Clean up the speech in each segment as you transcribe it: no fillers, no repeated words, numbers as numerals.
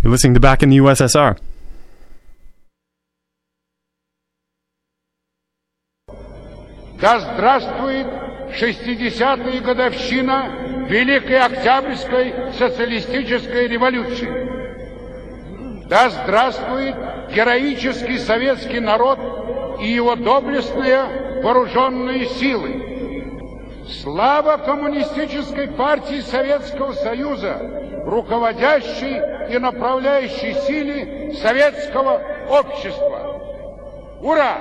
You're listening to Back in the USSR. Да здравствует 60-я годовщина Великой Октябрьской социалистической революции. Да здравствует героический советский народ и его доблестные вооруженные силы. Слава Коммунистической партии Советского Союза, руководящей и направляющей силе советского общества. Ура!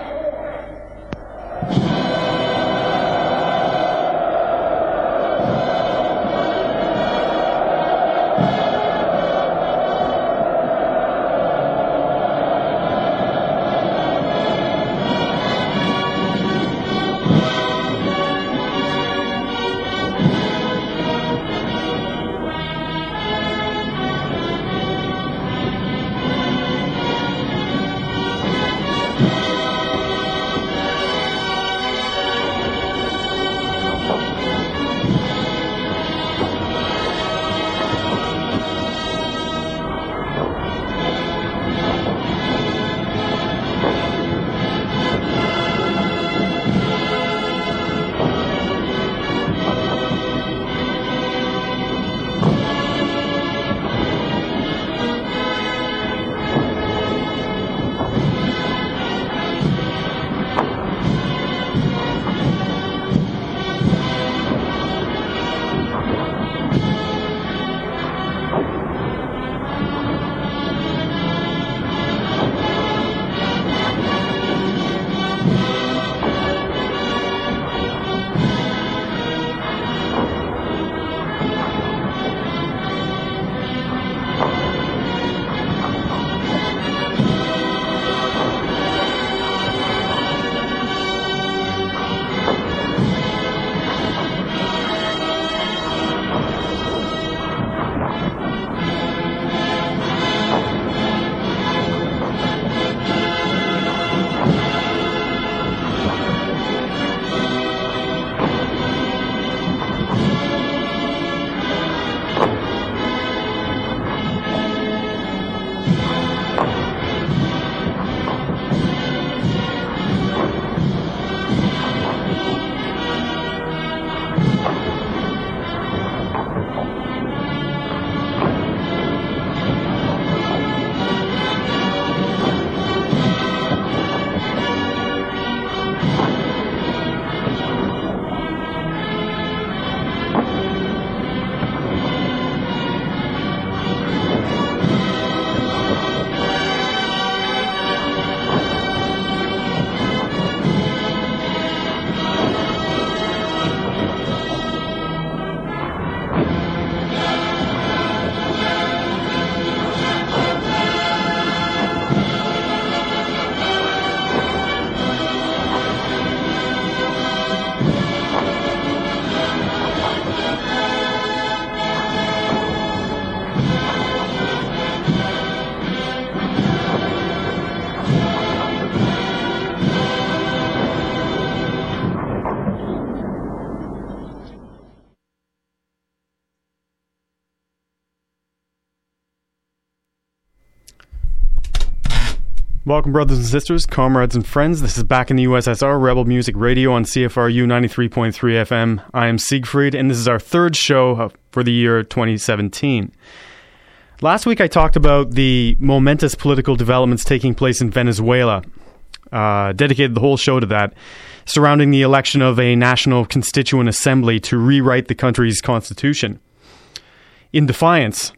Welcome, brothers and sisters, comrades and friends. This is Back in the USSR, Rebel Music Radio on CFRU 93.3 FM. I am Siegfried, and this is our third show for the year 2017. Last week I talked about the momentous political developments taking place in Venezuela. Dedicated the whole show to that, surrounding the election of a National Constituent Assembly to rewrite the country's constitution. In defiance,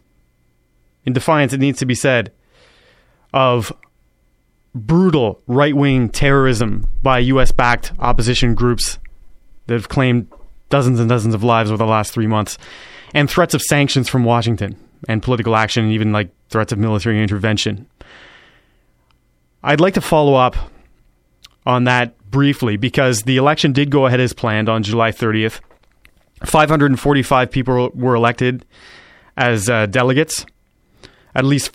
it needs to be said, of brutal right-wing terrorism by U.S.-backed opposition groups that have claimed dozens and dozens of lives over the last 3 months, and threats of sanctions from Washington, and political action, and even like threats of military intervention. I'd like to follow up on that briefly, because the election did go ahead as planned on July 30th. 545 people were elected as delegates. At least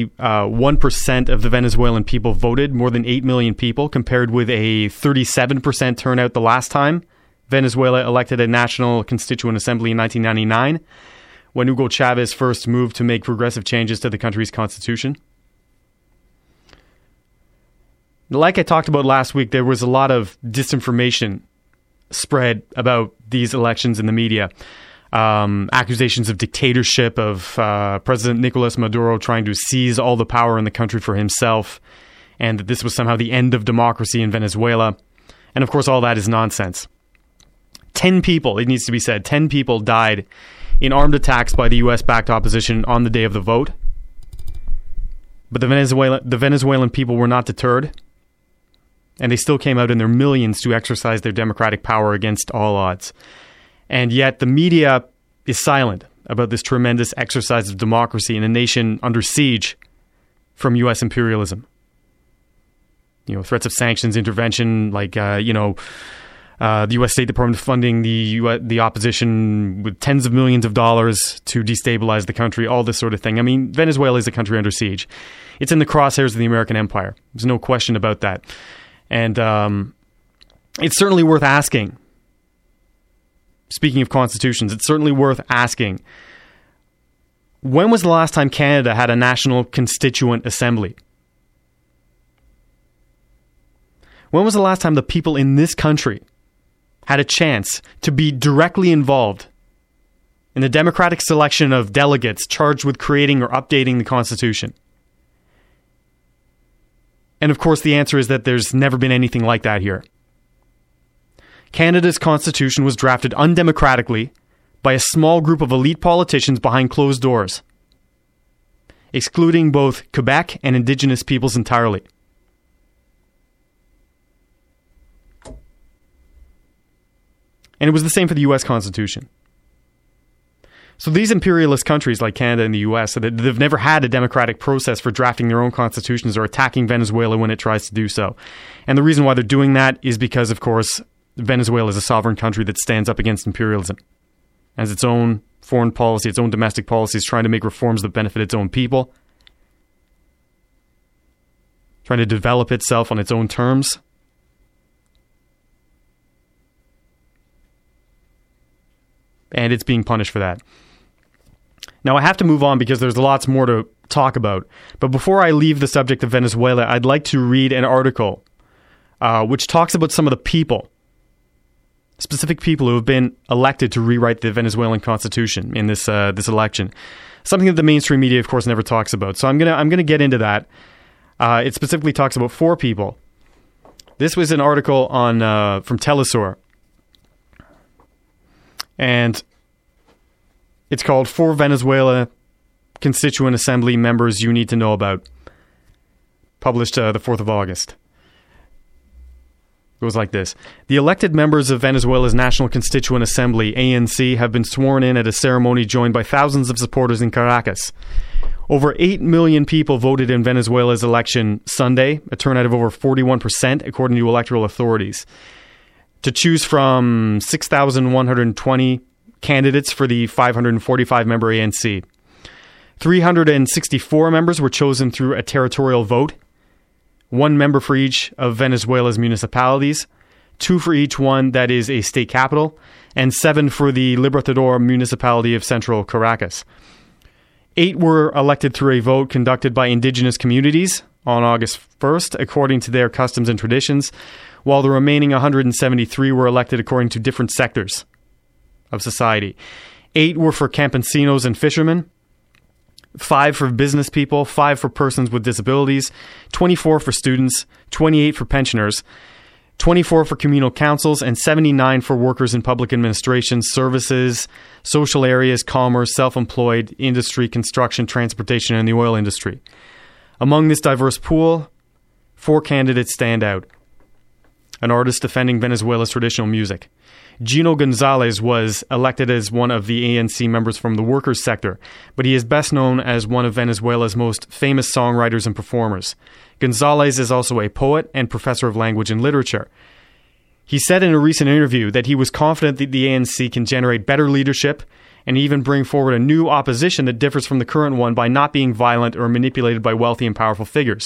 41% of the Venezuelan people voted, more than 8 million people, compared with a 37% turnout the last time Venezuela elected a National Constituent Assembly in 1999, when Hugo Chavez first moved to make progressive changes to the country's constitution. Like I talked about last week, there was a lot of disinformation spread about these elections in the media. Accusations of dictatorship, of President Nicolas Maduro trying to seize all the power in the country for himself, and that this was somehow the end of democracy in Venezuela. And of course, all that is nonsense. 10 people, it needs to be said, 10 people died in armed attacks by the US-backed opposition on the day of the vote. But the Venezuelan people were not deterred, and they still came out in their millions to exercise their democratic power against all odds. And yet the media is silent about this tremendous exercise of democracy in a nation under siege from U.S. imperialism. Threats of sanctions, intervention, like, the U.S. State Department funding the opposition with tens of millions of dollars to destabilize the country, all this sort of thing. I mean, Venezuela is a country under siege. It's in the crosshairs of the American empire. There's no question about that. And it's certainly worth asking. Speaking of constitutions, it's certainly worth asking, when was the last time Canada had a national constituent assembly? When was the last time the people in this country had a chance to be directly involved in the democratic selection of delegates charged with creating or updating the Constitution? And of course, the answer is that there's never been anything like that here. Canada's constitution was drafted undemocratically by a small group of elite politicians behind closed doors, excluding both Quebec and Indigenous peoples entirely. And it was the same for the U.S. Constitution. So these imperialist countries like Canada and the U.S., they've never had a democratic process for drafting their own constitutions or attacking Venezuela when it tries to do so. And the reason why they're doing that is because, of course, Venezuela is a sovereign country that stands up against imperialism, has its own foreign policy, its own domestic policies, trying to make reforms that benefit its own people, trying to develop itself on its own terms. And it's being punished for that. Now, I have to move on because there's lots more to talk about. But before I leave the subject of Venezuela, I'd like to read an article which talks about some of the people, specific people who have been elected to rewrite the Venezuelan constitution in this election. Something that the mainstream media, of course, never talks about. So I'm gonna get into that. It specifically talks about 4 people. This was an article on from Telesur, and it's called 4 Venezuela Constituent Assembly Members You Need to Know About, published the 4th of August. It goes like this. The elected members of Venezuela's National Constituent Assembly, ANC, have been sworn in at a ceremony joined by thousands of supporters in Caracas. Over 8 million people voted in Venezuela's election Sunday, a turnout of over 41%, according to electoral authorities, to choose from 6,120 candidates for the 545-member ANC. 364 members were chosen through a territorial vote, 1 member for each of Venezuela's municipalities, 2 for each one that is a state capital, and 7 for the Libertador municipality of central Caracas. 8 were elected through a vote conducted by indigenous communities on August 1st, according to their customs and traditions, while the remaining 173 were elected according to different sectors of society. 8 were for campesinos and fishermen, 5 for business people, 5 for persons with disabilities, 24 for students, 28 for pensioners, 24 for communal councils, and 79 for workers in public administration, services, social areas, commerce, self-employed, industry, construction, transportation, and the oil industry. Among this diverse pool, 4 candidates stand out. An artist defending Venezuela's traditional music. Gino Gonzalez was elected as one of the ANC members from the workers' sector, but he is best known as one of Venezuela's most famous songwriters and performers. Gonzalez is also a poet and professor of language and literature. He said in a recent interview that he was confident that the ANC can generate better leadership and even bring forward a new opposition that differs from the current one by not being violent or manipulated by wealthy and powerful figures.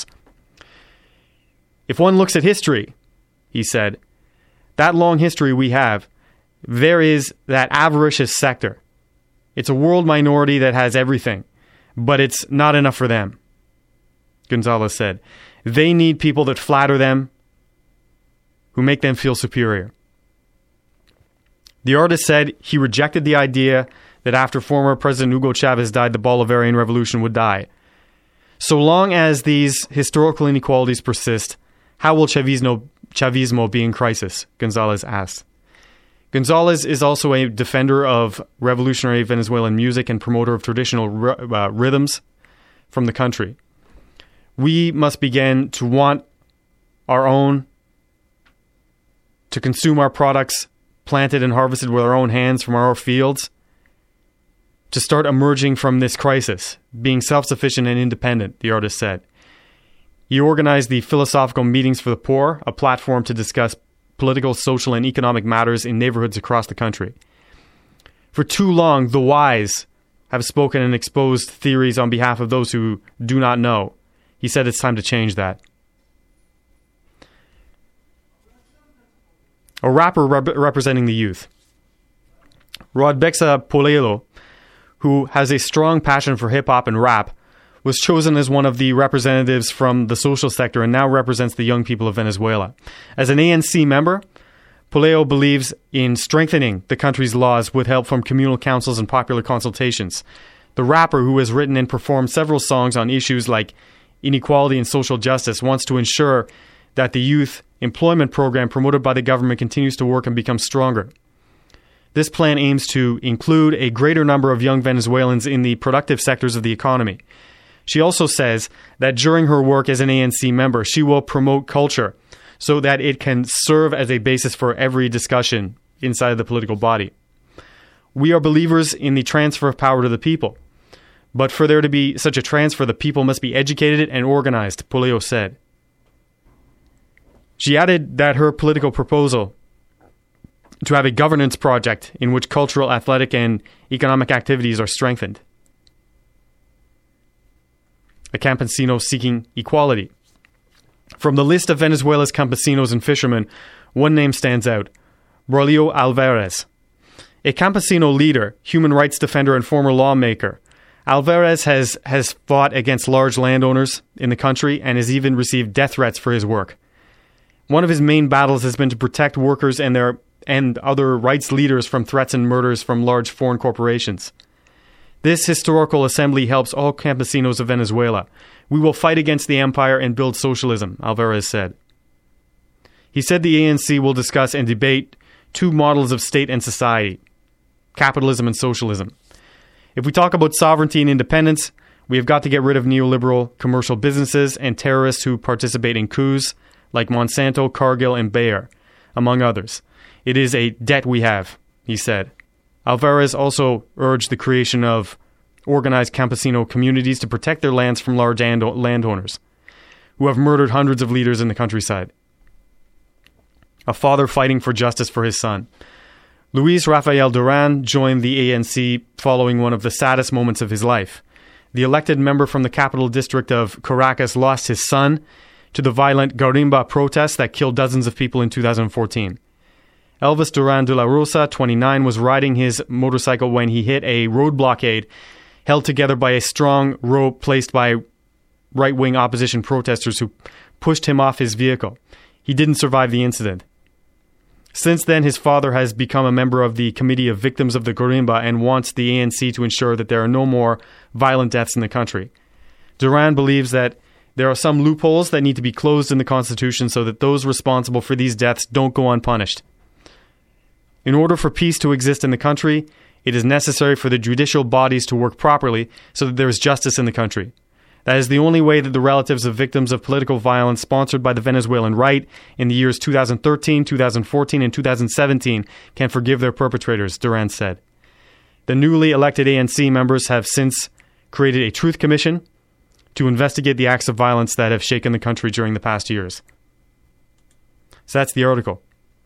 If one looks at history, he said, that long history we have, there is that avaricious sector It's a world minority that has everything, but it's not enough for them, Gonzalez said. They need people that flatter them, who make them feel superior. The artist said he rejected the idea that after former President Hugo Chavez died, the Bolivarian Revolution would die. So long as these historical inequalities persist, how will Chavismo be in crisis? Gonzalez asked. Gonzalez is also a defender of revolutionary Venezuelan music and promoter of traditional rhythms from the country. We must begin to want our own, to consume our products planted and harvested with our own hands from our fields, to start emerging from this crisis, being self-sufficient and independent, the artist said. He organized the Philosophical Meetings for the Poor, a platform to discuss political, social, and economic matters in neighborhoods across the country. For too long, the wise have spoken and exposed theories on behalf of those who do not know. He said it's time to change that. A rapper representing the youth. Rodbexa Polelo, who has a strong passion for hip-hop and rap, was chosen as one of the representatives from the social sector and now represents the young people of Venezuela. As an ANC member, Poleo believes in strengthening the country's laws with help from communal councils and popular consultations. The rapper, who has written and performed several songs on issues like inequality and social justice, wants to ensure that the youth employment program promoted by the government continues to work and become stronger. This plan aims to include a greater number of young Venezuelans in the productive sectors of the economy. She also says that during her work as an ANC member, she will promote culture so that it can serve as a basis for every discussion inside of the political body. We are believers in the transfer of power to the people. But for there to be such a transfer, the people must be educated and organized, Poleo said. She added that her political proposal to have a governance project in which cultural, athletic, and economic activities are strengthened. A campesino seeking equality. From the list of Venezuela's campesinos and fishermen, one name stands out, Braulio Alvarez. A campesino leader, human rights defender, and former lawmaker, Alvarez has fought against large landowners in the country and has even received death threats for his work. One of his main battles has been to protect workers and other rights leaders from threats and murders from large foreign corporations. This historical assembly helps all campesinos of Venezuela. We will fight against the empire and build socialism, Alvarez said. He said the ANC will discuss and debate two models of state and society, capitalism and socialism. If we talk about sovereignty and independence, we have got to get rid of neoliberal commercial businesses and terrorists who participate in coups like Monsanto, Cargill, and Bayer, among others. It is a debt we have, he said. Alvarez also urged the creation of organized campesino communities to protect their lands from large landowners who have murdered hundreds of leaders in the countryside. A father fighting for justice for his son. Luis Rafael Duran joined the ANC following one of the saddest moments of his life. The elected member from the capital district of Caracas lost his son to the violent Guarimba protests that killed dozens of people in 2014. Elvis Duran de la Rosa, 29, was riding his motorcycle when he hit a road blockade held together by a strong rope placed by right-wing opposition protesters who pushed him off his vehicle. He didn't survive the incident. Since then, his father has become a member of the Committee of Victims of the Guarimba and wants the ANC to ensure that there are no more violent deaths in the country. Duran believes that there are some loopholes that need to be closed in the Constitution so that those responsible for these deaths don't go unpunished. In order for peace to exist in the country, it is necessary for the judicial bodies to work properly so that there is justice in the country. That is the only way that the relatives of victims of political violence sponsored by the Venezuelan right in the years 2013, 2014, and 2017 can forgive their perpetrators, Duran said. The newly elected ANC members have since created a truth commission to investigate the acts of violence that have shaken the country during the past years. So that's the article.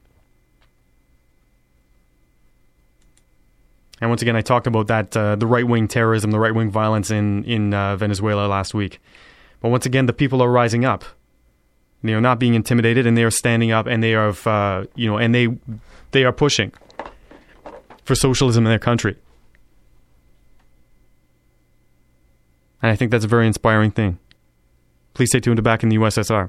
And once again, I talked about that, the right-wing terrorism, the right-wing violence in Venezuela last week. But once again, the people are rising up. They are not being intimidated, and they are standing up, and they are, and they are pushing for socialism in their country. And I think that's a very inspiring thing. Please stay tuned to Back in the USSR.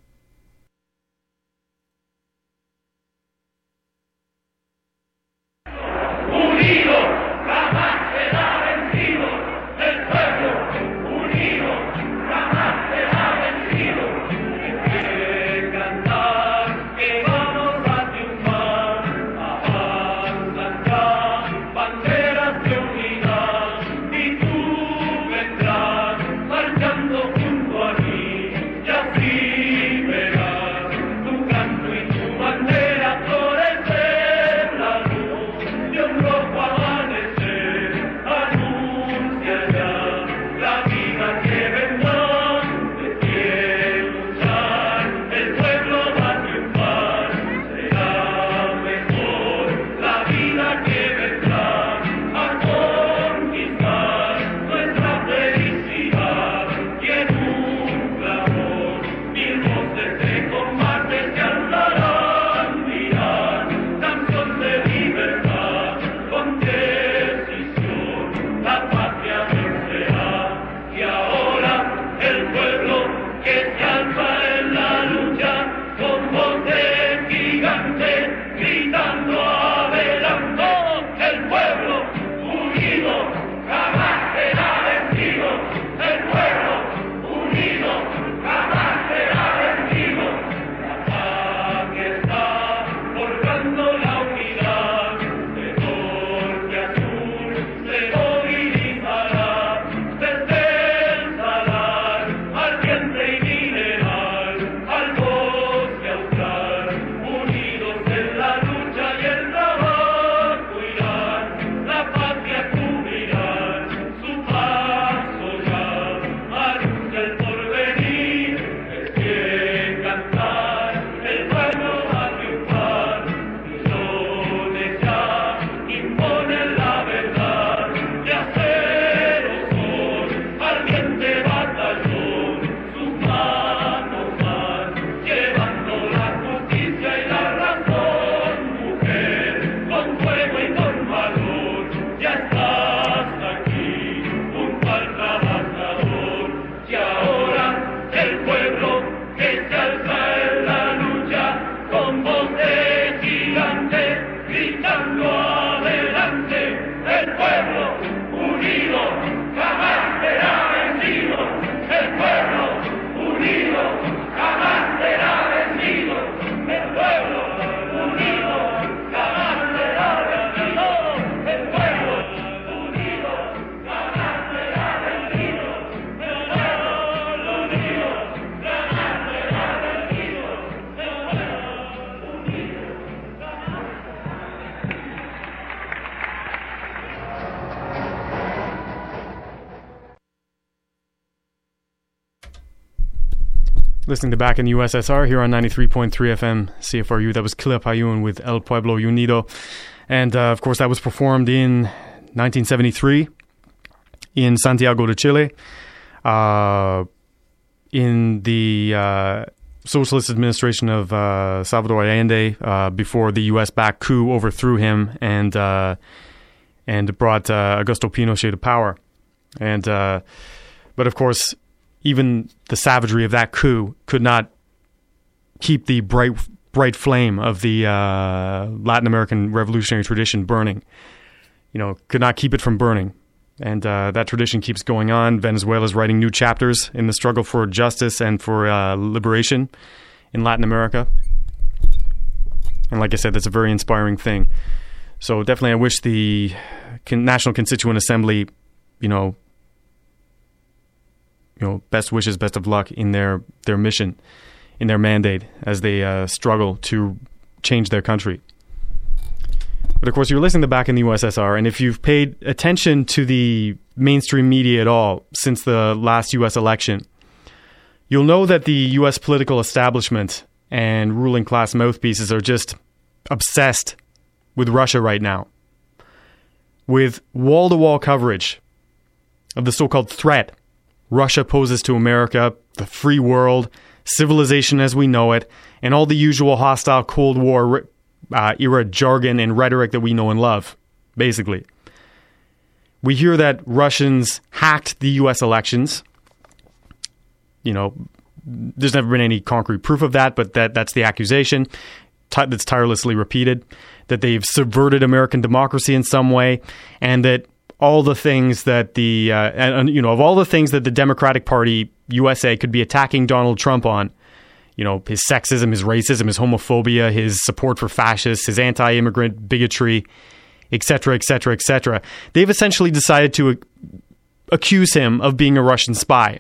Listening to Back in the USSR here on 93.3 FM CFRU. That was Kila Payún with El Pueblo Unido. And, of course, that was performed in 1973 in Santiago de Chile in the socialist administration of Salvador Allende before the U.S.-backed coup overthrew him and brought Augusto Pinochet to power. And but, of course, even the savagery of that coup could not keep the bright flame of the Latin American revolutionary tradition burning. You know, could not keep it from burning. And that tradition keeps going on. Venezuela is writing new chapters in the struggle for justice and for liberation in Latin America. And like I said, that's a very inspiring thing. So definitely I wish the National Constituent Assembly, best wishes, best of luck in their mission, in their mandate as they struggle to change their country. But of course, you're listening to Back in the USSR, and if you've paid attention to the mainstream media at all since the last U.S. election, you'll know that the U.S. political establishment and ruling class mouthpieces are just obsessed with Russia right now, with wall-to-wall coverage of the so-called threat Russia poses to America, the free world, civilization as we know it, and all the usual hostile Cold War era jargon and rhetoric that we know and love, basically. We hear that Russians hacked the U.S. elections. There's never been any concrete proof of that, but that's the accusation that's tirelessly repeated, that they've subverted American democracy in some way, and that all the things that of all the things that the Democratic Party USA could be attacking Donald Trump on, his sexism, his racism, his homophobia, his support for fascists, his anti-immigrant bigotry, etc., etc., etc. They've essentially decided to accuse him of being a Russian spy.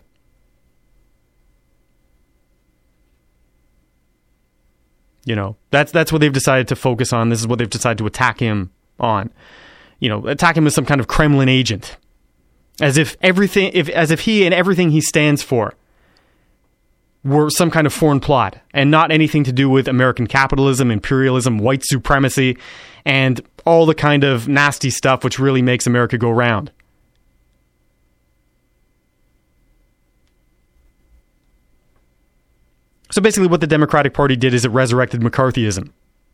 That's what they've decided to focus on. This is what they've decided to attack him on. Attack him as some kind of Kremlin agent, as if he and everything he stands for were some kind of foreign plot and not anything to do with American capitalism, imperialism, white supremacy, and all the kind of nasty stuff which really makes America go round. So basically what the Democratic Party did is it resurrected McCarthyism.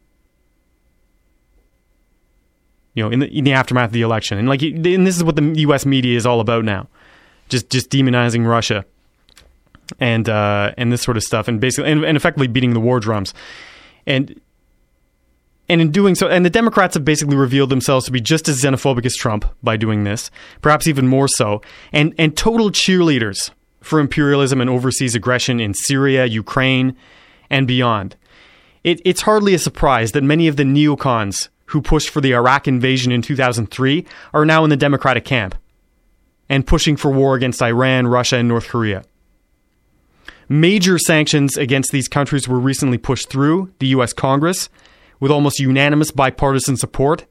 In the aftermath of the election. And this is what the U.S. media is all about now. Just demonizing Russia. And this sort of stuff, and basically and effectively beating the war drums, and in doing so, and the Democrats have basically revealed themselves to be just as xenophobic as Trump by doing this, perhaps even more so, and total cheerleaders for imperialism and overseas aggression in Syria, Ukraine, and beyond. It's hardly a surprise that many of the neocons who pushed for the Iraq invasion in 2003 are now in the Democratic camp and pushing for war against Iran, Russia, and North Korea. Major sanctions against these countries were recently pushed through the U.S. Congress with almost unanimous bipartisan support.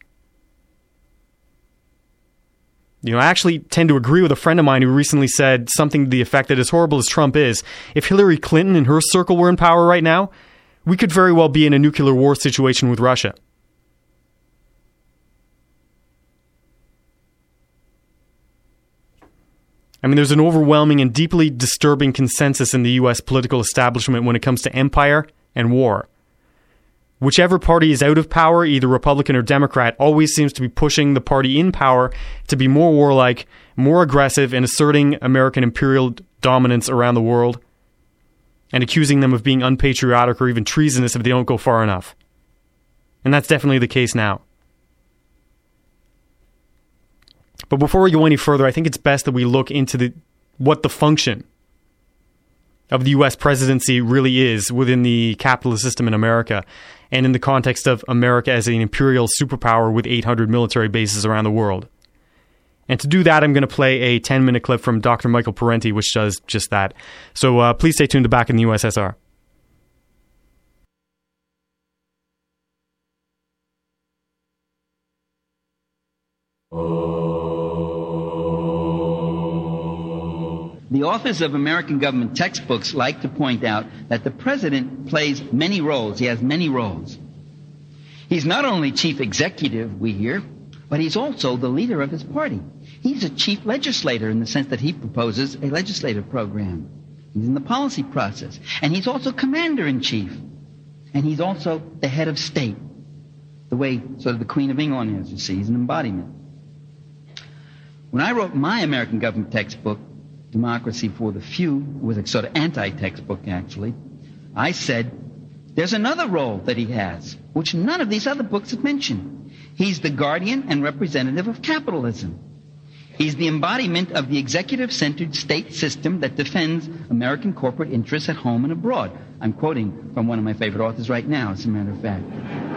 I actually tend to agree with a friend of mine who recently said something to the effect that, as horrible as Trump is, if Hillary Clinton and her circle were in power right now, we could very well be in a nuclear war situation with Russia. There's an overwhelming and deeply disturbing consensus in the U.S. political establishment when it comes to empire and war. Whichever party is out of power, either Republican or Democrat, always seems to be pushing the party in power to be more warlike, more aggressive, and asserting American imperial dominance around the world, and accusing them of being unpatriotic or even treasonous if they don't go far enough. And that's definitely the case now. But before we go any further, I think it's best that we look into what the function of the U.S. presidency really is within the capitalist system in America, and in the context of America as an imperial superpower with 800 military bases around the world. And to do that, I'm going to play a 10-minute clip from Dr. Michael Parenti, which does just that. So please stay tuned to Back in the USSR. The authors of American government textbooks like to point out that the president plays many roles. He has many roles. He's not only chief executive, we hear, but he's also the leader of his party. He's a chief legislator in the sense that he proposes a legislative program. He's in the policy process. And he's also commander-in-chief. And he's also the head of state, the way sort of the Queen of England is, you see. He's an embodiment. When I wrote my American government textbook, Democracy for the Few, was a sort of anti-textbook, actually, I said, there's another role that he has, which none of these other books have mentioned. He's the guardian and representative of capitalism. He's the embodiment of the executive-centered state system that defends American corporate interests at home and abroad. I'm quoting from one of my favorite authors right now, as a matter of fact.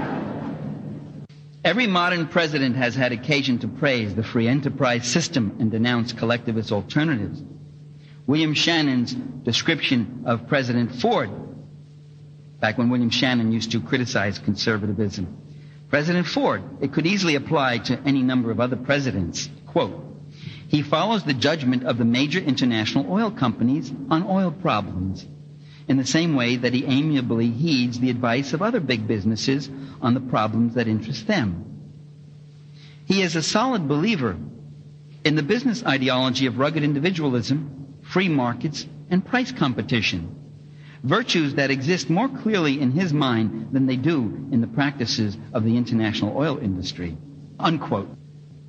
Every modern president has had occasion to praise the free enterprise system and denounce collectivist alternatives. William Shannon's description of President Ford, back when William Shannon used to criticize conservatism. President Ford, it could easily apply to any number of other presidents. Quote, he follows the judgment of the major international oil companies on oil problems, in the same way that he amiably heeds the advice of other big businesses on the problems that interest them. He is a solid believer in the business ideology of rugged individualism, free markets, and price competition, virtues that exist more clearly in his mind than they do in the practices of the international oil industry. Unquote.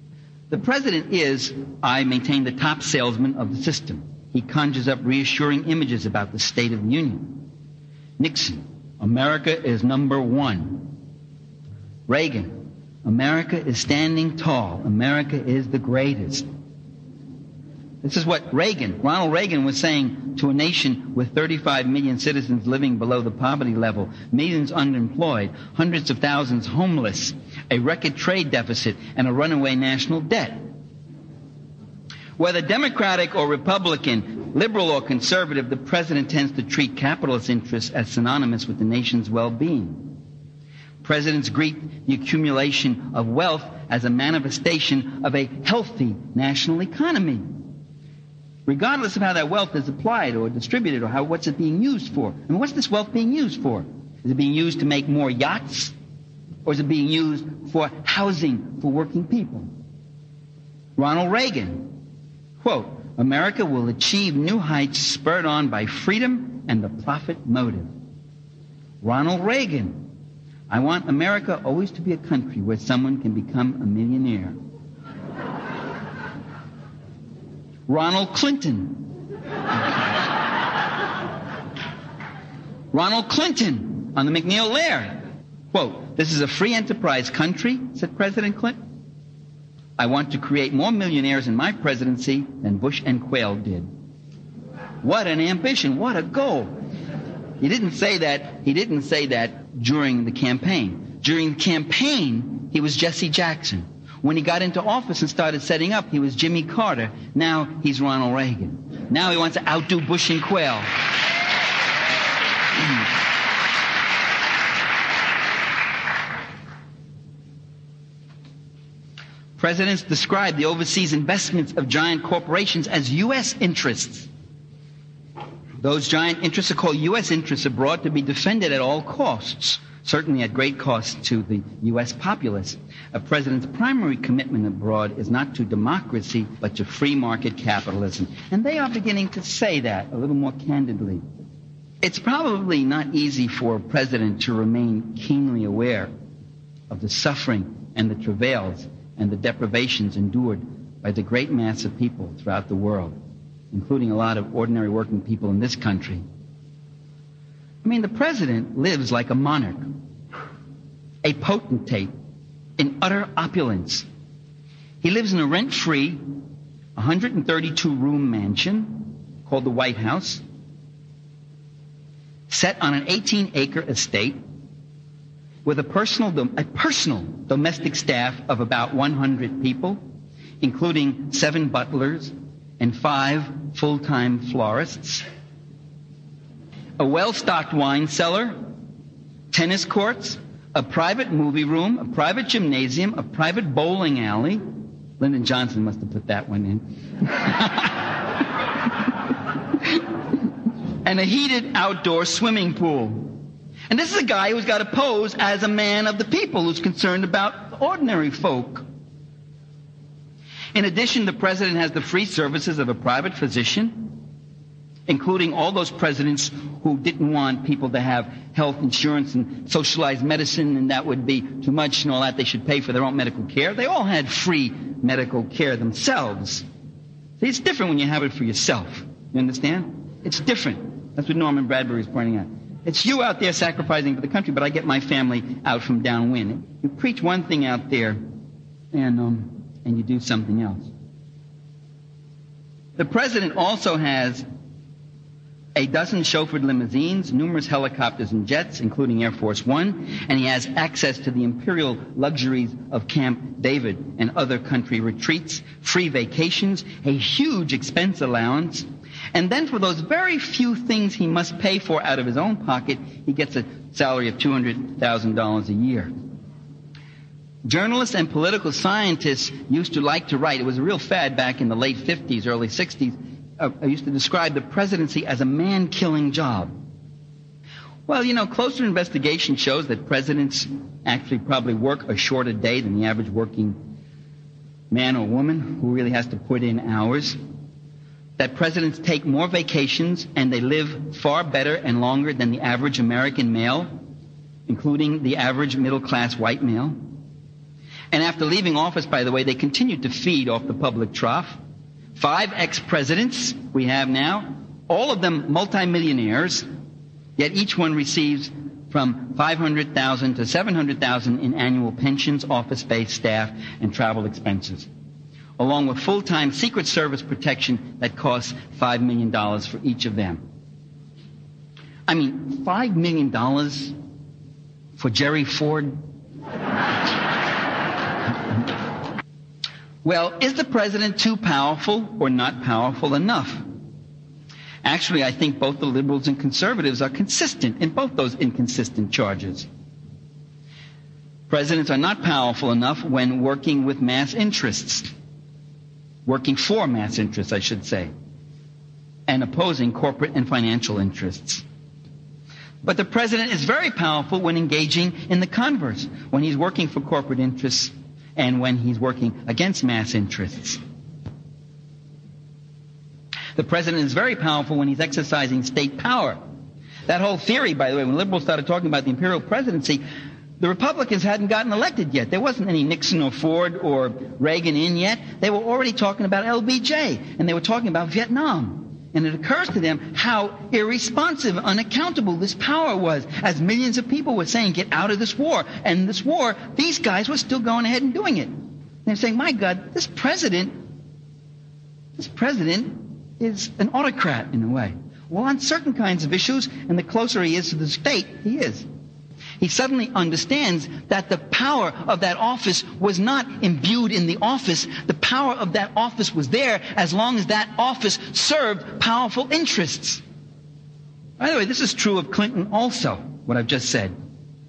The president is, I maintain, the top salesman of the system. He conjures up reassuring images about the State of the Union. Nixon, America is number one. Reagan, America is standing tall. America is the greatest. This is what Ronald Reagan was saying to a nation with 35 million citizens living below the poverty level, millions unemployed, hundreds of thousands homeless, a record trade deficit, and a runaway national debt. Whether Democratic or Republican, liberal or conservative, the president tends to treat capitalist interests as synonymous with the nation's well-being. Presidents greet the accumulation of wealth as a manifestation of a healthy national economy, regardless of how that wealth is applied or distributed or what's it being used for. I mean, what's this wealth being used for? Is it being used to make more yachts? Or is it being used for housing for working people? Ronald Reagan, quote, America will achieve new heights spurred on by freedom and the profit motive. Ronald Reagan, I want America always to be a country where someone can become a millionaire. Ronald Clinton. Ronald Clinton on the McNeil-Lehrer. Quote, this is a free enterprise country, said President Clinton. I want to create more millionaires in my presidency than Bush and Quayle did. What an ambition. What a goal. He didn't say that during the campaign. During the campaign, he was Jesse Jackson. When he got into office and started setting up, he was Jimmy Carter. Now he's Ronald Reagan. Now he wants to outdo Bush and Quayle. Presidents describe the overseas investments of giant corporations as U.S. interests. Those giant interests are called U.S. interests abroad to be defended at all costs, certainly at great cost to the U.S. populace. A president's primary commitment abroad is not to democracy, but to free market capitalism. And they are beginning to say that a little more candidly. It's probably not easy for a president to remain keenly aware of the suffering and the travails and the deprivations endured by the great mass of people throughout the world, including a lot of ordinary working people in this country. I mean, the president lives like a monarch, a potentate, in utter opulence. He lives in a rent-free, 132-room mansion called the White House, set on an 18-acre estate with a personal domestic staff of about 100 people, including 7 butlers and 5 full-time florists, a well-stocked wine cellar, tennis courts, a private movie room, a private gymnasium, a private bowling alley. Lyndon Johnson must have put that one in. And a heated outdoor swimming pool. And this is a guy who's got to pose as a man of the people who's concerned about ordinary folk. In addition, the president has the free services of a private physician, including all those presidents who didn't want people to have health insurance and socialized medicine, and that would be too much and all that. They should pay for their own medical care. They all had free medical care themselves. See, it's different when you have it for yourself. You understand? It's different. That's what Norman Bradbury is pointing out. It's you out there sacrificing for the country, but I get my family out from downwind. You preach one thing out there, and you do something else. The president also has a dozen chauffeured limousines, numerous helicopters and jets, including Air Force One, and he has access to the imperial luxuries of Camp David and other country retreats, free vacations, a huge expense allowance, and then for those very few things he must pay for out of his own pocket, he gets a salary of $200,000 a year. Journalists and political scientists used to like to write, it was a real fad back in the late 50s, early 60s, I used to describe the presidency as a man-killing job. Well, you know, closer investigation shows that presidents actually probably work a shorter day than the average working man or woman who really has to put in hours. That presidents take more vacations and they live far better and longer than the average American male, including the average middle-class white male. And after leaving office, by the way, they continued to feed off the public trough. 5 ex-presidents we have now, all of them multimillionaires, yet each one receives from $500,000 to $700,000 in annual pensions, office space, staff, and travel expenses, along with full-time Secret Service protection that costs $5 million for each of them. I mean, $5 million for Jerry Ford? Well, is the president too powerful or not powerful enough? Actually, I think both the liberals and conservatives are consistent in both those inconsistent charges. Presidents are not powerful enough when working with mass interests. Working for mass interests, I should say. And opposing corporate and financial interests. But the president is very powerful when engaging in the converse, when he's working for corporate interests and when he's working against mass interests. The president is very powerful when he's exercising state power. That whole theory, by the way, when liberals started talking about the imperial presidency, the Republicans hadn't gotten elected yet. There wasn't any Nixon or Ford or Reagan in yet. They were already talking about LBJ, and they were talking about Vietnam. And it occurs to them how irresponsive, unaccountable this power was, as millions of people were saying, get out of this war. And this war, these guys were still going ahead and doing it. And they're saying, my God, this president is an autocrat in a way. Well, on certain kinds of issues, and the closer he is to the state, he is. He suddenly understands that the power of that office was not imbued in the office. The power of that office was there as long as that office served powerful interests. By the way, this is true of Clinton also, what I've just said.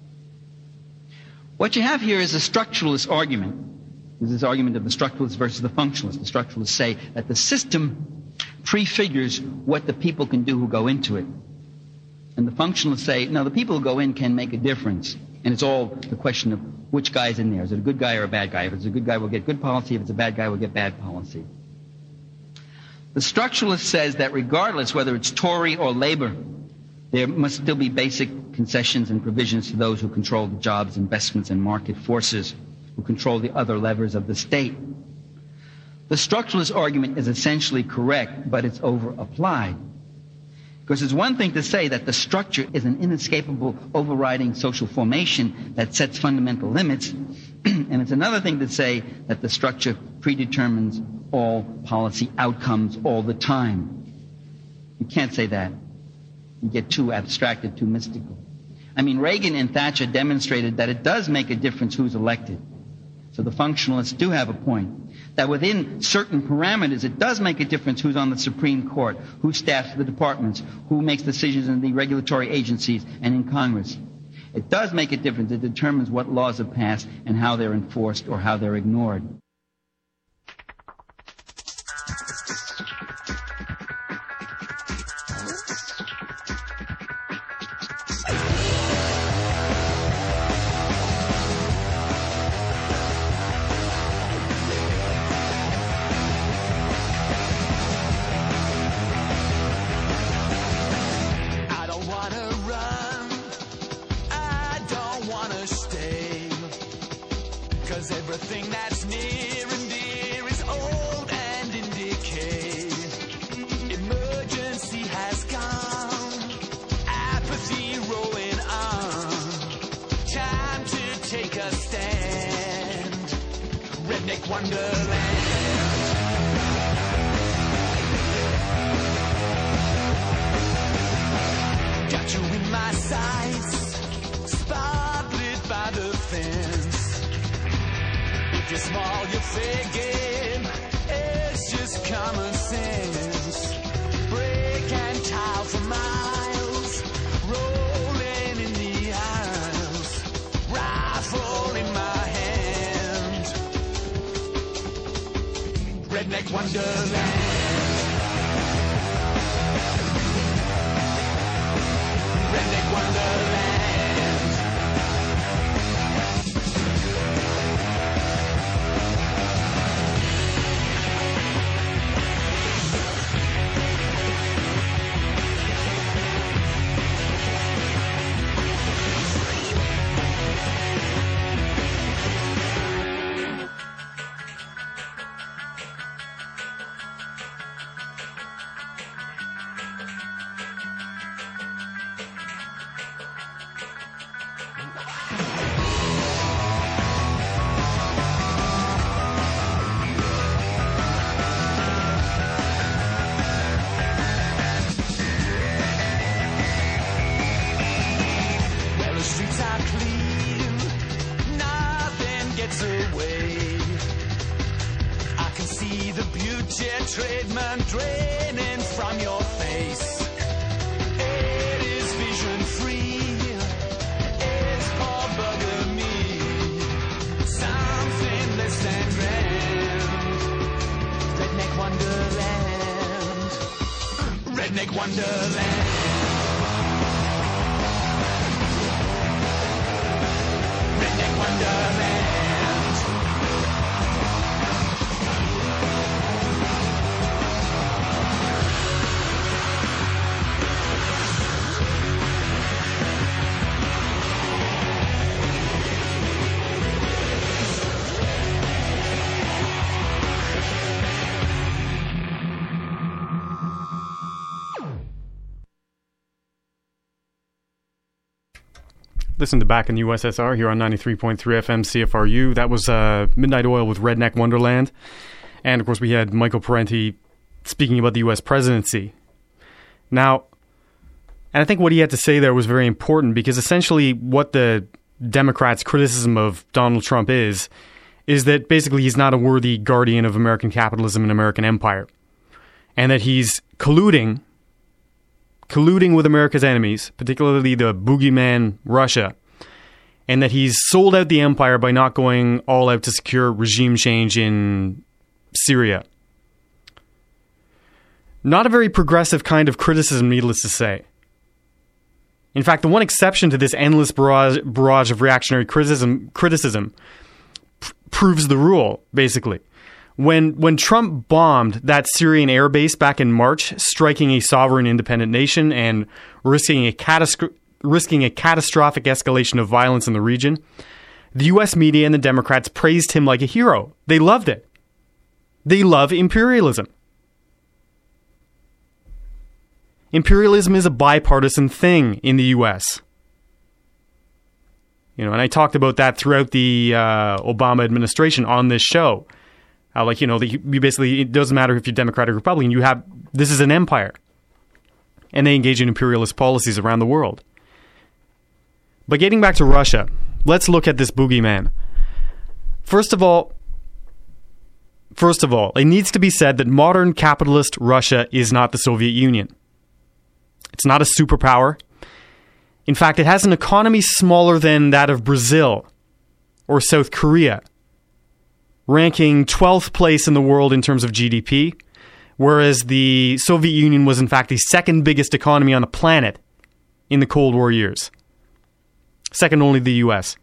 What you have here is a structuralist argument. This is the argument of the structuralists versus the functionalists. The structuralists say that the system prefigures what the people can do who go into it. And the functionalists say, no, the people who go in can make a difference. And it's all the question of which guy's in there. Is it a good guy or a bad guy? If it's a good guy, we'll get good policy. If it's a bad guy, we'll get bad policy. The structuralist says that regardless whether it's Tory or Labor, there must still be basic concessions and provisions to those who control the jobs, investments, and market forces, who control the other levers of the state. The structuralist argument is essentially correct, but it's over-applied. Because it's one thing to say that the structure is an inescapable overriding social formation that sets fundamental limits, and it's another thing to say that the structure predetermines all policy outcomes all the time. You can't say that. You get too abstracted, too mystical. I mean, Reagan and Thatcher demonstrated that it does make a difference who's elected. So the functionalists do have a point. That within certain parameters, it does make a difference who's on the Supreme Court, who staffs the departments, who makes decisions in the regulatory agencies and in Congress. It does make a difference. It determines what laws are passed and how they're enforced or how they're ignored. Everything that's near and dear is old and in decay. Emergency has come, apathy rolling on. Time to take a stand. Redneck Wonderland. Got you in my sights, spotlit by the fence. You're small, you're faking, it's just common sense. Break and tile for miles, rolling in the aisles, rifle in my hand. Redneck Wonderland. Redneck Wonderland. from your face. It is vision free. It's all bugger me. Something less than grand. Redneck Wonderland. Redneck Wonderland. Redneck Wonderland. Listen to Back in the USSR here on 93.3 FM CFRU. That was Midnight Oil with Redneck Wonderland. And, of course, we had Michael Parenti speaking about the U.S. presidency. Now, and I think what he had to say there was very important because essentially what the Democrats' criticism of Donald Trump is that basically he's not a worthy guardian of American capitalism and American empire. And that he's colluding with America's enemies, particularly the boogeyman Russia, and that he's sold out the empire by not going all out to secure regime change in Syria. Not a very progressive kind of criticism, needless to say. In fact, the one exception to this endless barrage of reactionary criticism proves the rule, basically. When Trump bombed that Syrian airbase back in March, striking a sovereign independent nation and risking a catastrophic escalation of violence in the region, the U.S. media and the Democrats praised him like a hero. They loved it. They love imperialism. Imperialism is a bipartisan thing in the U.S. And I talked about that throughout the Obama administration on this show. It doesn't matter if you're Democrat or Republican, this is an empire. And they engage in imperialist policies around the world. But getting back to Russia, let's look at this boogeyman. First of all, it needs to be said that modern capitalist Russia is not the Soviet Union. It's not a superpower. In fact, it has an economy smaller than that of Brazil or South Korea, ranking 12th place in the world in terms of GDP, whereas the Soviet Union was in fact the second biggest economy on the planet in the Cold War years. Second only to the US.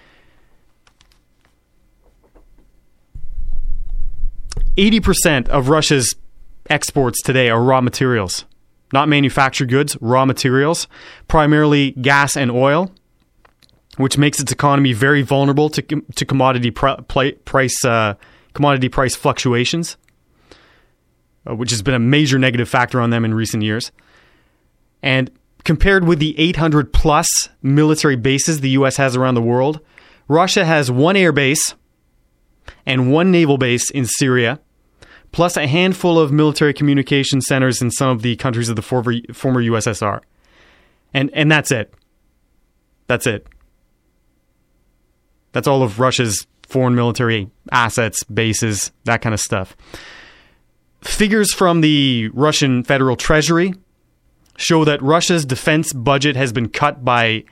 %, of Russia's exports today are raw materials. Not manufactured goods, raw materials, primarily gas and oil, which makes its economy very vulnerable to commodity price fluctuations, which has been a major negative factor on them in recent years. And compared with the 800 plus military bases the U.S. has around the world, Russia has one air base and one naval base in Syria, plus a handful of military communication centers in some of the countries of the former USSR. And that's it. That's it. That's all of Russia's foreign military assets, bases, that kind of stuff. Figures from the Russian Federal Treasury show that Russia's defense budget has been cut by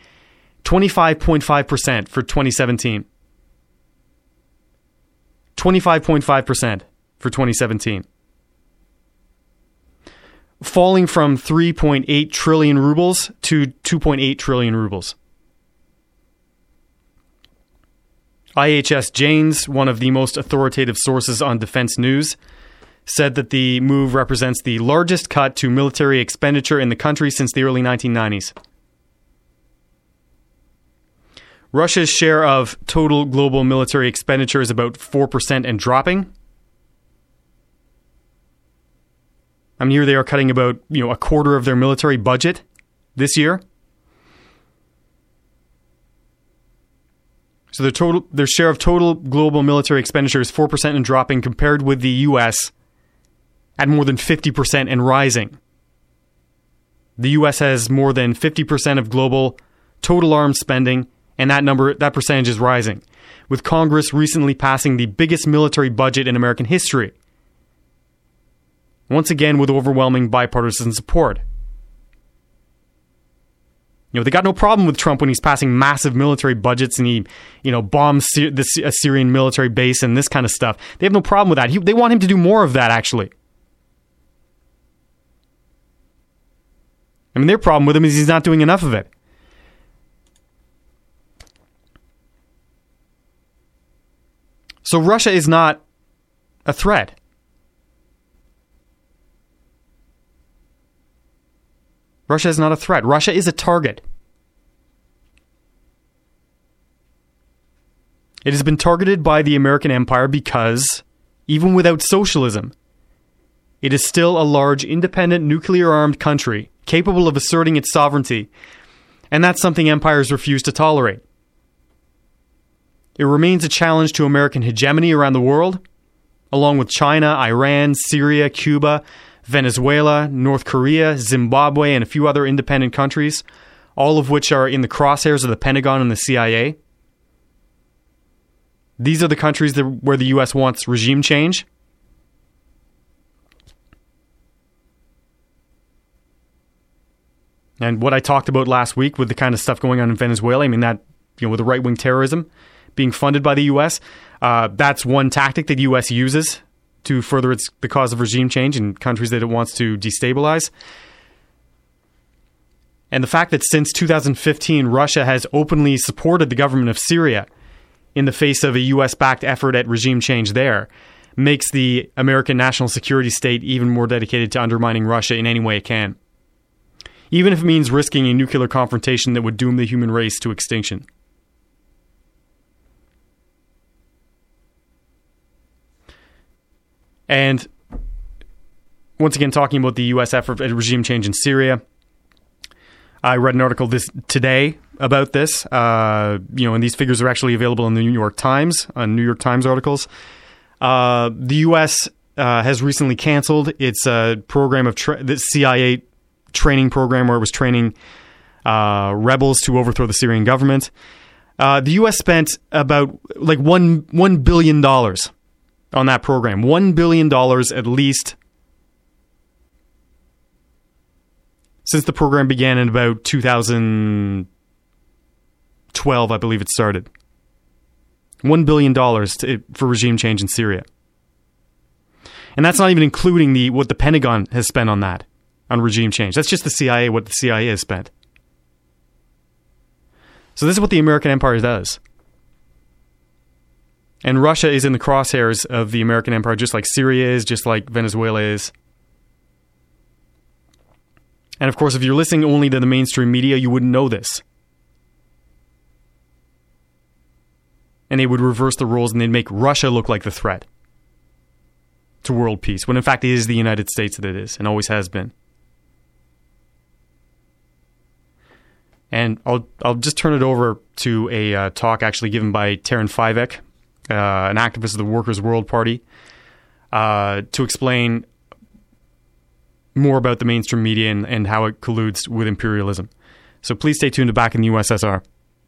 25.5% for 2017. 25.5% for 2017. Falling from 3.8 trillion rubles to 2.8 trillion rubles. IHS Janes, one of the most authoritative sources on defense news, said that the move represents the largest cut to military expenditure in the country since the early 1990s. Russia's share of total global military expenditure is about 4% and dropping. Here they are cutting about, a quarter of their military budget this year. So their share of total global military expenditure is 4% and dropping, compared with the U.S. at more than 50% and rising. The U.S. has more than 50% of global total arms spending, and that percentage is rising, with Congress recently passing the biggest military budget in American history. Once again, with overwhelming bipartisan support. They got no problem with Trump when he's passing massive military budgets and he, bombs the Syrian military base and this kind of stuff. They have no problem with that. They want him to do more of that, actually. Their problem with him is he's not doing enough of it. So Russia is not a threat. Russia is not a threat. Russia is a target. It has been targeted by the American empire because, even without socialism, it is still a large, independent, nuclear-armed country capable of asserting its sovereignty, and that's something empires refuse to tolerate. It remains a challenge to American hegemony around the world, along with China, Iran, Syria, Cuba, Venezuela, North Korea, Zimbabwe, and a few other independent countries, all of which are in the crosshairs of the Pentagon and the CIA. These are the countries where the U.S. wants regime change. And what I talked about last week with the kind of stuff going on in Venezuela, that, with the right-wing terrorism being funded by the U.S., that's one tactic that the U.S. uses to further the cause of regime change in countries that it wants to destabilize. And the fact that since 2015, Russia has openly supported the government of Syria in the face of a U.S.-backed effort at regime change there makes the American national security state even more dedicated to undermining Russia in any way it can, even if it means risking a nuclear confrontation that would doom the human race to extinction. And once again, talking about the U.S. effort at regime change in Syria, I read an article today about this, and these figures are actually available in the New York Times, on New York Times articles. The U.S. has recently canceled its program of the CIA training program where it was training rebels to overthrow the Syrian government. The U.S. spent about $1 billion on that program. $1 billion at least since the program began in about 2012, I believe it started. $1 billion for regime change in Syria. And that's not even including what the Pentagon has spent on that, on regime change. That's just the CIA, what the CIA has spent. So this is what the American empire does. And Russia is in the crosshairs of the American empire, just like Syria is, just like Venezuela is. And of course, if you're listening only to the mainstream media, you wouldn't know this. And they would reverse the roles and they'd make Russia look like the threat to world peace, when in fact it is the United States that it is, and always has been. And I'll just turn it over to a talk actually given by Taryn Fivek, an activist of the Workers' World Party, to explain more about the mainstream media and how it colludes with imperialism. So please stay tuned to Back in the USSR.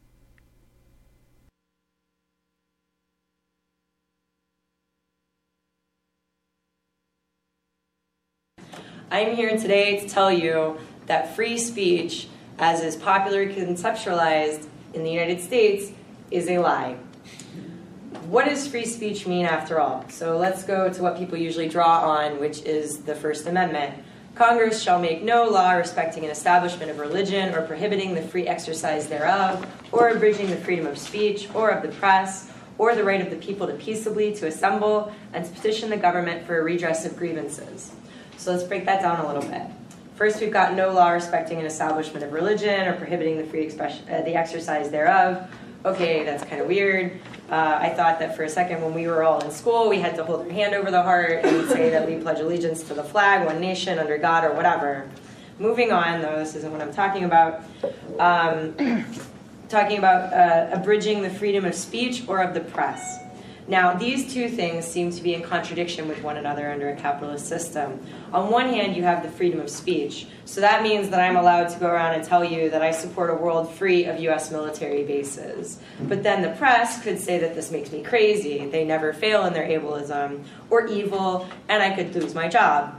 I'm here today to tell you that free speech, as is popularly conceptualized in the United States, is a lie. What does free speech mean after all? So let's go to what people usually draw on, which is the First Amendment. Congress shall make no law respecting an establishment of religion or prohibiting the free exercise thereof, or abridging the freedom of speech or of the press, or the right of the people to peaceably to assemble and to petition the government for a redress of grievances. So let's break that down a little bit. First, we've got no law respecting an establishment of religion or prohibiting the free the exercise thereof. Okay, that's kind of weird. I thought that for a second when we were all in school, we had to hold our hand over the heart and say that we pledge allegiance to the flag, one nation, under God, or whatever. Moving on, though, this isn't what I'm talking about. Talking about abridging the freedom of speech or of the press. Now, these two things seem to be in contradiction with one another under a capitalist system. On one hand, you have the freedom of speech. So that means that I'm allowed to go around and tell you that I support a world free of U.S. military bases. But then the press could say that this makes me crazy. They never fail in their ableism or evil, and I could lose my job.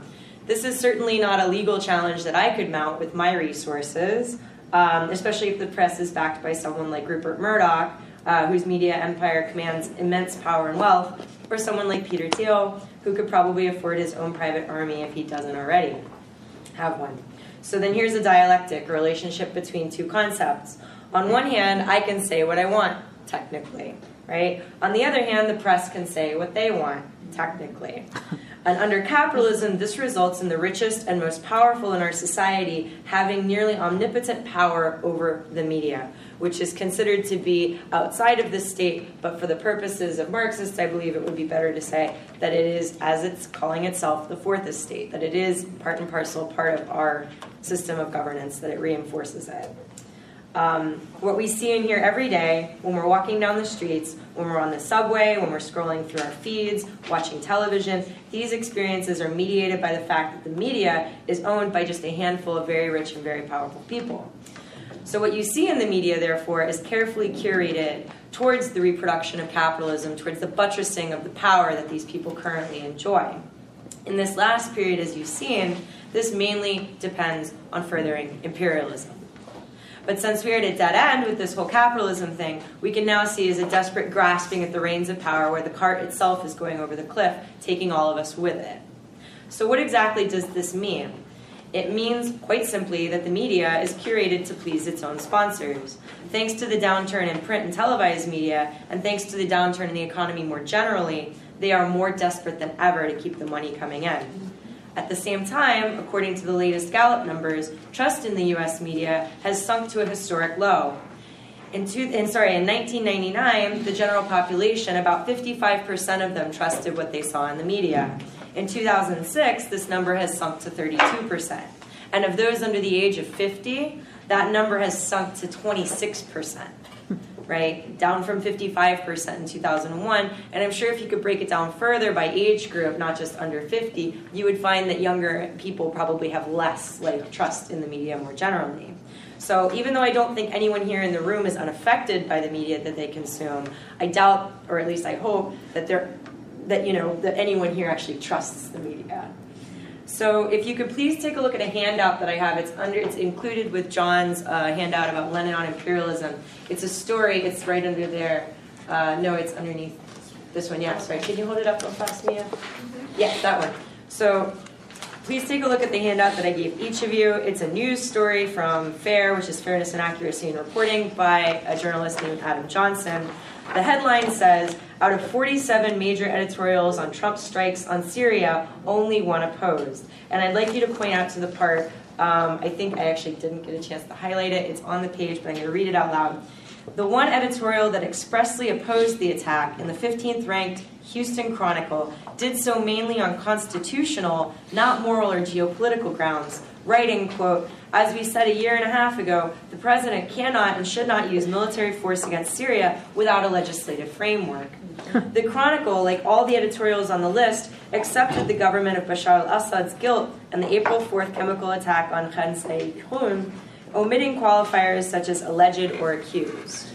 This is certainly not a legal challenge that I could mount with my resources, especially if the press is backed by someone like Rupert Murdoch, whose media empire commands immense power and wealth, or someone like Peter Thiel, who could probably afford his own private army if he doesn't already have one. So then here's a dialectic, a relationship between two concepts. On one hand, I can say what I want, technically, right? On the other hand, the press can say what they want, technically. And under capitalism, this results in the richest and most powerful in our society having nearly omnipotent power over the media, which is considered to be outside of the state, but for the purposes of Marxists, I believe it would be better to say that it is, as it's calling itself, the fourth estate, that it is part and parcel, part of our system of governance, that it reinforces it. What we see and hear every day when we're walking down the streets, when we're on the subway, when we're scrolling through our feeds, watching television, these experiences are mediated by the fact that the media is owned by just a handful of very rich and very powerful people. So what you see in the media, therefore, is carefully curated towards the reproduction of capitalism, towards the buttressing of the power that these people currently enjoy. In this last period, as you've seen, this mainly depends on furthering imperialism. But since we're at a dead end with this whole capitalism thing, we can now see as a desperate grasping at the reins of power where the cart itself is going over the cliff, taking all of us with it. So what exactly does this mean? It means, quite simply, that the media is curated to please its own sponsors. Thanks to the downturn in print and televised media, and thanks to the downturn in the economy more generally, they are more desperate than ever to keep the money coming in. At the same time, according to the latest Gallup numbers, trust in the U.S. media has sunk to a historic low. In 1999, the general population, about 55% of them trusted what they saw in the media. In 2006, this number has sunk to 32%. And of those under the age of 50, that number has sunk to 26%. Right? Down from 55% in 2001. And I'm sure if you could break it down further by age group, not just under 50, you would find that younger people probably have less trust in the media more generally. So even though I don't think anyone here in the room is unaffected by the media that they consume, I doubt, or at least I hope, that anyone here actually trusts the media. So if you could please take a look at a handout that I have. It's included with John's handout about Lenin on imperialism. It's a story. It's right under there. No, it's underneath this one. Yeah, sorry. Can you hold it up real fast, Mia? Yeah, that one. So please take a look at the handout that I gave each of you. It's a news story from FAIR, which is Fairness and Accuracy in Reporting, by a journalist named Adam Johnson. The headline says, out of 47 major editorials on Trump's strikes on Syria, only one opposed. And I'd like you to point out to the part, I think I actually didn't get a chance to highlight it. It's on the page, but I'm going to read it out loud. The one editorial that expressly opposed the attack in the 15th ranked Houston Chronicle did so mainly on constitutional, not moral or geopolitical grounds, writing, quote, as we said a year and a half ago, the president cannot and should not use military force against Syria without a legislative framework. The Chronicle, like all the editorials on the list, accepted the government of Bashar al-Assad's guilt in the April 4th chemical attack on Khan Shaykhun, omitting qualifiers such as alleged or accused.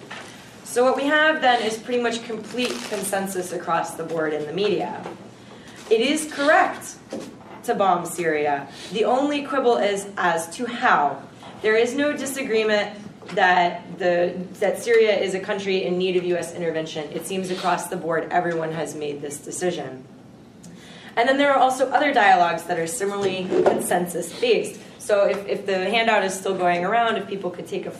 So what we have then is pretty much complete consensus across the board in the media. It is correct to bomb Syria. The only quibble is as to how. There is no disagreement that Syria is a country in need of U.S. intervention. It seems across the board everyone has made this decision. And then there are also other dialogues that are similarly consensus-based. So if the handout is still going around, if people could take a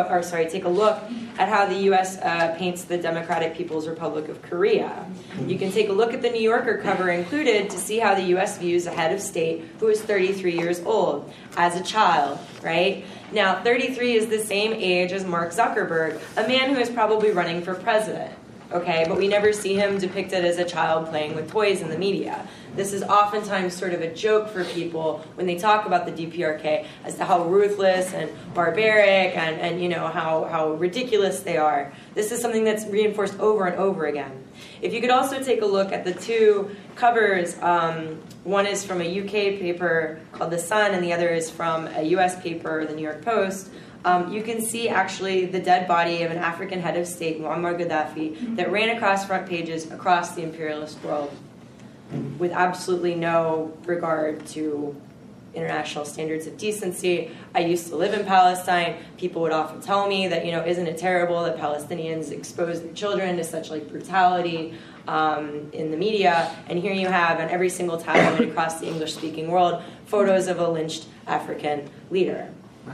look at how the U.S. paints the Democratic People's Republic of Korea. You can take a look at the New Yorker cover included to see how the U.S. views a head of state who is 33 years old as a child, right? Now, 33 is the same age as Mark Zuckerberg, a man who is probably running for president. Okay, but we never see him depicted as a child playing with toys in the media. This is oftentimes sort of a joke for people when they talk about the DPRK as to how ruthless and barbaric and you know how ridiculous they are. This is something that's reinforced over and over again. If you could also take a look at the two covers, one is from a UK paper called The Sun and the other is from a US paper, The New York Post. You can see actually the dead body of an African head of state, Muammar Gaddafi, that ran across front pages across the imperialist world. with absolutely no regard to international standards of decency. I used to live in Palestine. People would often tell me that, isn't it terrible that Palestinians expose their children to such brutality in the media? And here you have, on every single tabloid across the English-speaking world, photos of a lynched African leader.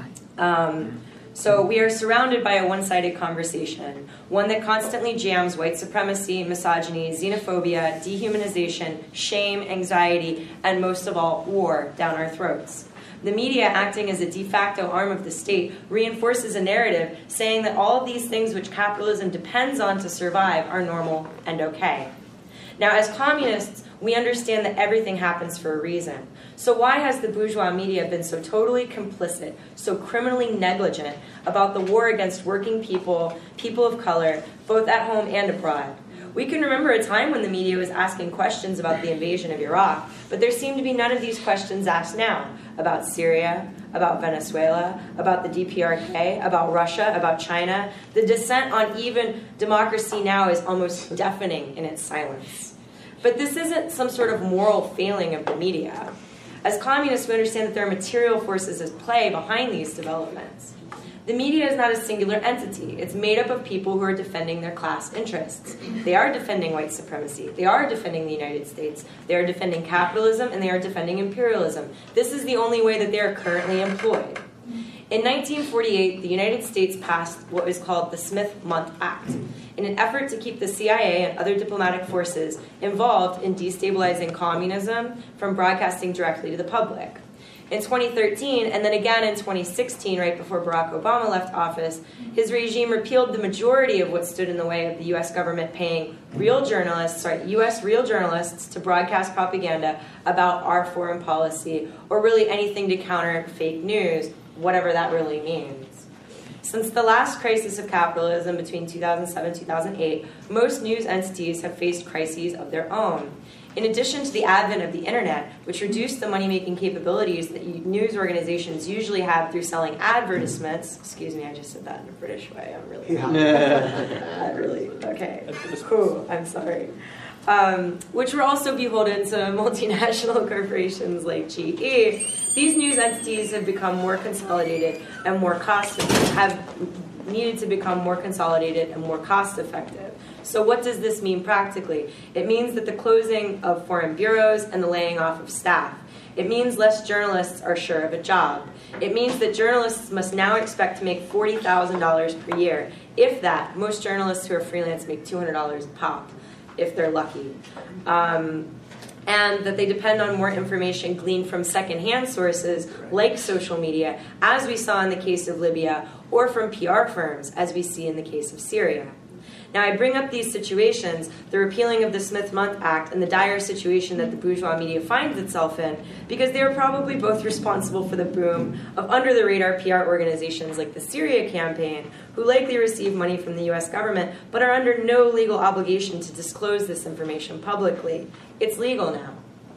So we are surrounded by a one-sided conversation, one that constantly jams white supremacy, misogyny, xenophobia, dehumanization, shame, anxiety, and most of all, war down our throats. The media, acting as a de facto arm of the state, reinforces a narrative saying that all of these things which capitalism depends on to survive are normal and okay. Now, as communists, we understand that everything happens for a reason. So why has the bourgeois media been so totally complicit, so criminally negligent about the war against working people, people of color, both at home and abroad? We can remember a time when the media was asking questions about the invasion of Iraq, but there seem to be none of these questions asked now about Syria, about Venezuela, about the DPRK, about Russia, about China. The dissent on even democracy now is almost deafening in its silence. But this isn't some sort of moral failing of the media. As communists, we understand that there are material forces at play behind these developments. The media is not a singular entity. It's made up of people who are defending their class interests. They are defending white supremacy. They are defending the United States. They are defending capitalism, and they are defending imperialism. This is the only way that they are currently employed. In 1948, the United States passed what was called the Smith-Mundt Act, in an effort to keep the CIA and other diplomatic forces involved in destabilizing communism from broadcasting directly to the public. In 2013, and then again in 2016, right before Barack Obama left office, his regime repealed the majority of what stood in the way of the U.S. government paying U.S. real journalists to broadcast propaganda about our foreign policy, or really anything to counter fake news, whatever that really means. Since the last crisis of capitalism between 2007 and 2008, most news entities have faced crises of their own. In addition to the advent of the internet, which reduced the money-making capabilities that news organizations usually have through selling advertisements, excuse me, I just said that in a British way, I'm really, okay, cool, I'm sorry. Which were also beholden to multinational corporations like GE. These news entities have become more consolidated and more have needed to become more consolidated and more cost-effective. So what does this mean practically? It means that the closing of foreign bureaus and the laying off of staff. It means less journalists are sure of a job. It means that journalists must now expect to make $40,000 per year. If that, most journalists who are freelance make $200 a pop, if they're lucky. And that they depend on more information gleaned from secondhand sources like social media, as we saw in the case of Libya, or from PR firms, as we see in the case of Syria. Now, I bring up these situations, the repealing of the Smith-Mundt Act and the dire situation that the bourgeois media finds itself in, because they are probably both responsible for the boom of under-the-radar PR organizations like the Syria campaign, who likely receive money from the U.S. government, but are under no legal obligation to disclose this information publicly. It's legal now.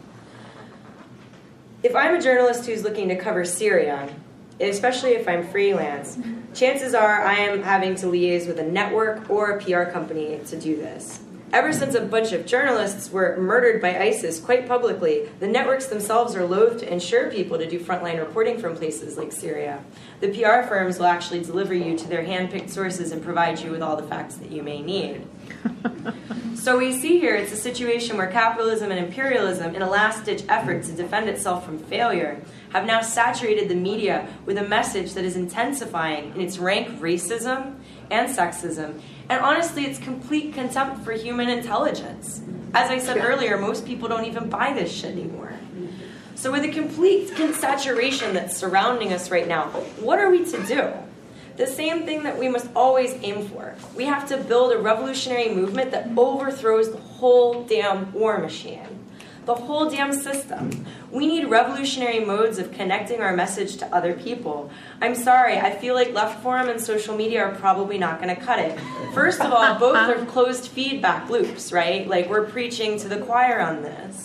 If I'm a journalist who's looking to cover Syria, especially if I'm freelance, chances are I am having to liaise with a network or a PR company to do this. Ever since a bunch of journalists were murdered by ISIS quite publicly, the networks themselves are loath to insure people to do frontline reporting from places like Syria. The PR firms will actually deliver you to their hand-picked sources and provide you with all the facts that you may need. So we see here it's a situation where capitalism and imperialism, in a last-ditch effort to defend itself from failure, have now saturated the media with a message that is intensifying in its rank racism and sexism, and honestly, its complete contempt for human intelligence. As I said earlier, most people don't even buy this shit anymore. So with the complete saturation that's surrounding us right now, what are we to do? The same thing that we must always aim for. We have to build a revolutionary movement that overthrows the whole damn war machine. The whole damn system. We need revolutionary modes of connecting our message to other people. I'm sorry, I feel like left forum and social media are probably not going to cut it. First of all, both are closed feedback loops, right? Like, we're preaching to the choir on this.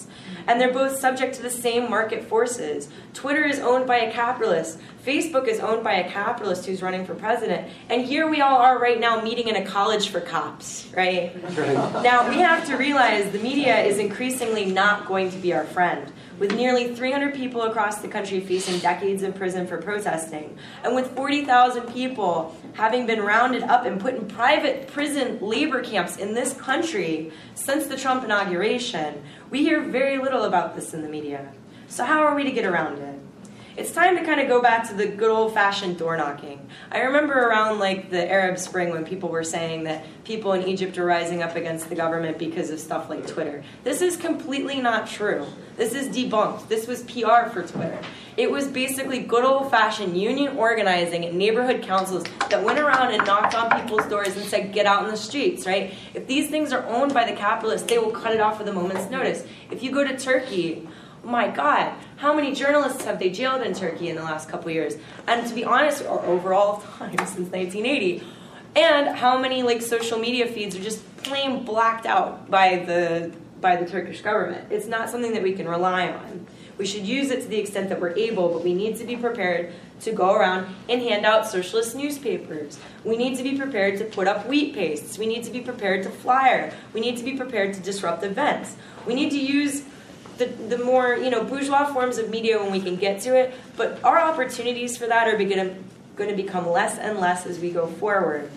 And they're both subject to the same market forces. Twitter is owned by a capitalist. Facebook is owned by a capitalist who's running for president. And here we all are right now meeting in a college for cops, right? Now, we have to realize the media is increasingly not going to be our friend. With nearly 300 people across the country facing decades in prison for protesting, and with 40,000 people having been rounded up and put in private prison labor camps in this country since the Trump inauguration, we hear very little about this in the media. So how are we to get around it? It's time to kind of go back to the good old-fashioned door knocking. I remember around like the Arab Spring when people were saying that people in Egypt are rising up against the government because of stuff like Twitter. This is completely not true. This is debunked. This was PR for Twitter. It was basically good old-fashioned union organizing at neighborhood councils that went around and knocked on people's doors and said, get out in the streets, right? If these things are owned by the capitalists, they will cut it off with a moment's notice. If you go to Turkey, my God, how many journalists have they jailed in Turkey in the last couple of years? And to be honest, or overall time since 1980, and how many like social media feeds are just plain blacked out by the Turkish government? It's not something that we can rely on. We should use it to the extent that we're able, but we need to be prepared to go around and hand out socialist newspapers. We need to be prepared to put up wheat pastes. We need to be prepared to flyer. We need to be prepared to disrupt events. We need to use the more bourgeois forms of media when we can get to it, but our opportunities for that are going to become less and less as we go forward.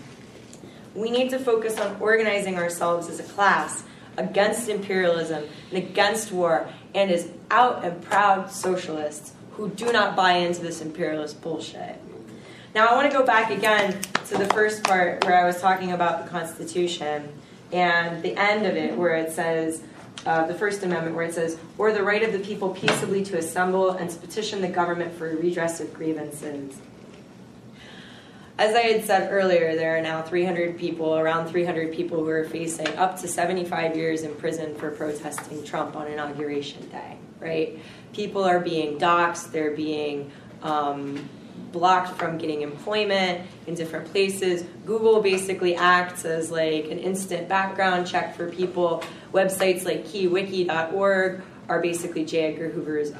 We need to focus on organizing ourselves as a class against imperialism and against war, and as out and proud socialists who do not buy into this imperialist bullshit. Now I want to go back again to the first part where I was talking about the Constitution and the end of it where it says, the First Amendment, where it says, or the right of the people peaceably to assemble and to petition the government for redress of grievances. As I had said earlier, there are now around 300 people who are facing up to 75 years in prison for protesting Trump on Inauguration Day, right? People are being doxxed, they're being blocked from getting employment in different places. Google basically acts as like an instant background check for people. Websites like keywiki.org are basically J. Edgar Hoover's,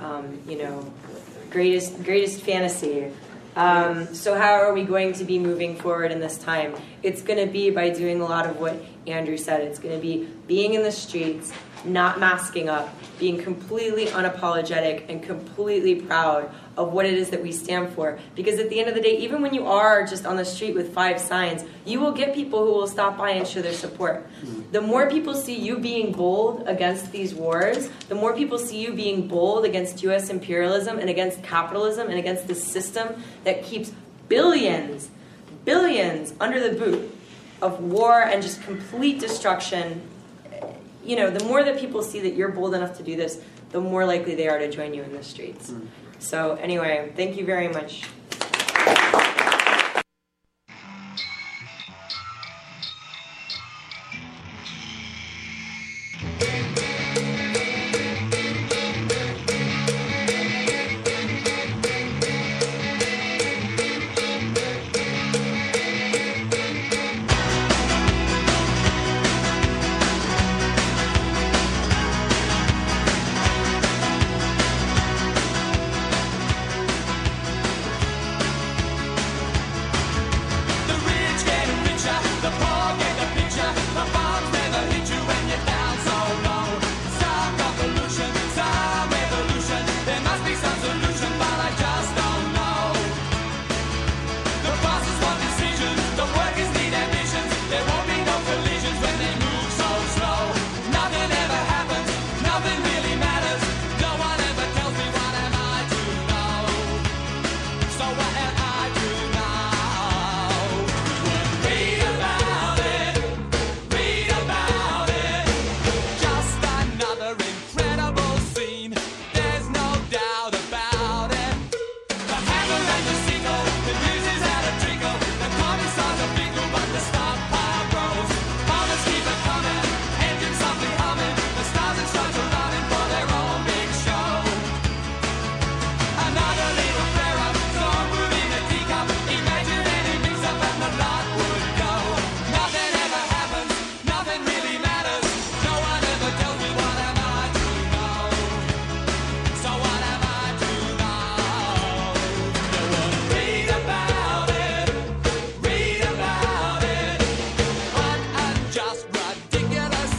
greatest fantasy. So how are we going to be moving forward in this time? It's going to be by doing a lot of what Andrew said. It's going to be being in the streets, not masking up, being completely unapologetic and completely proud of what it is that we stand for. Because at the end of the day, even when you are just on the street with 5 signs, you will get people who will stop by and show their support. The more people see you being bold against these wars, the more people see you being bold against U.S. imperialism and against capitalism and against this system that keeps billions under the boot of war and just complete destruction. The more that people see that you're bold enough to do this, the more likely they are to join you in the streets. So anyway, thank you very much.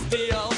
the